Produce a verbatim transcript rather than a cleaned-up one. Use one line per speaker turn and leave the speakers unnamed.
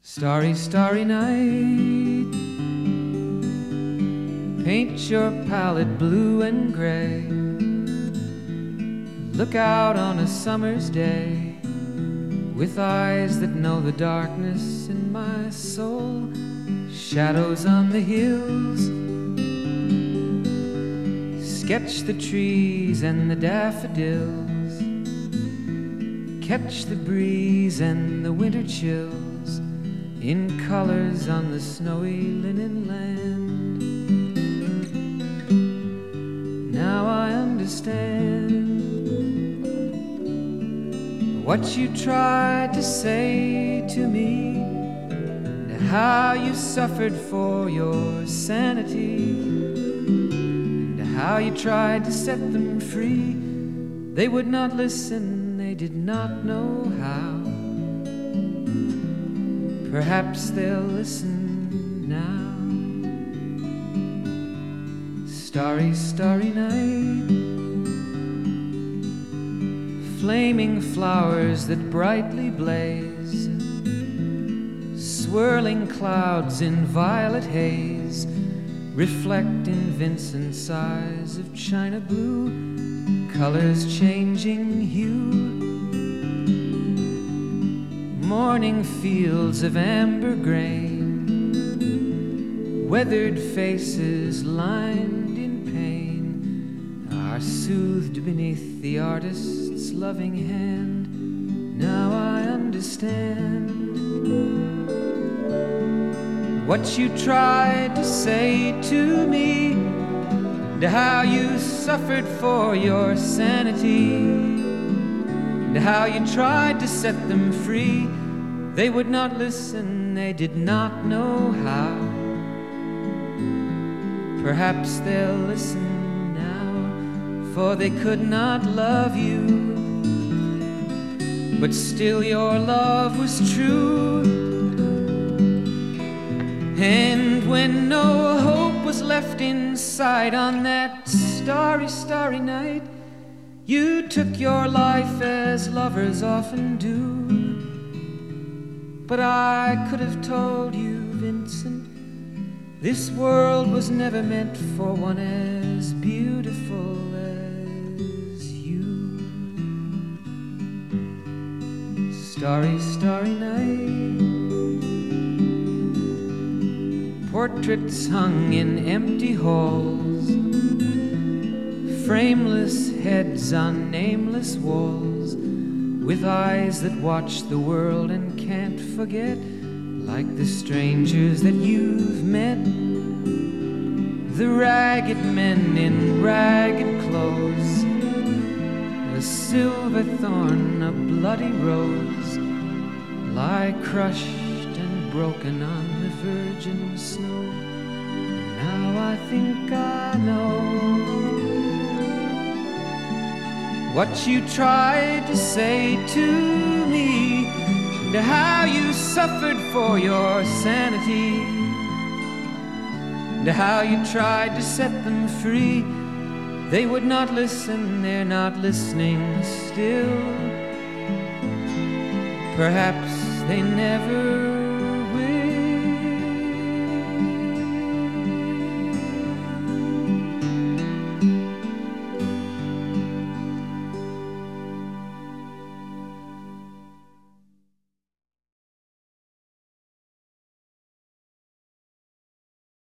Starry, starry night, paint your palette blue and gray. Look out on a summer's day with eyes that know the darkness in my soul. Shadows on the hills, sketch the trees and the daffodils, catch the breeze and the winter chills in colors on the snowy linen land. Now I understand what you tried to say to me, and how you suffered for your sanity, and how you tried to set them free. They would not listen, they did not know how. Perhaps they'll listen now. Starry, starry night, flaming flowers that brightly blaze, swirling clouds in violet haze, reflect in Vincent's eyes of china blue, colors changing hue. Morning fields of amber grain, weathered faces lined in pain, are soothed beneath the artist's loving hand. Now I understand what you tried to say to me, and how you suffered for your sanity, and how you tried to set them free. They would not listen, they did not know how. Perhaps they'll listen now, for they could not love you, but still your love was true. And when no hope was left inside on that starry, starry night, you took your life as lovers often do. But I could have told you, Vincent, this world was never meant for one as beautiful as you. Starry, starry night, portraits hung in empty halls, frameless heads on nameless walls, with eyes that watch the world and can't forget, like the strangers that you've met, the ragged men in ragged clothes, a silver thorn, a bloody rose, lie crushed and broken on the virgin snow. Now I think I know what you tried to say to me, and how you suffered for your sanity, and how you tried to set them free. They would not listen, they're not listening still. Perhaps they never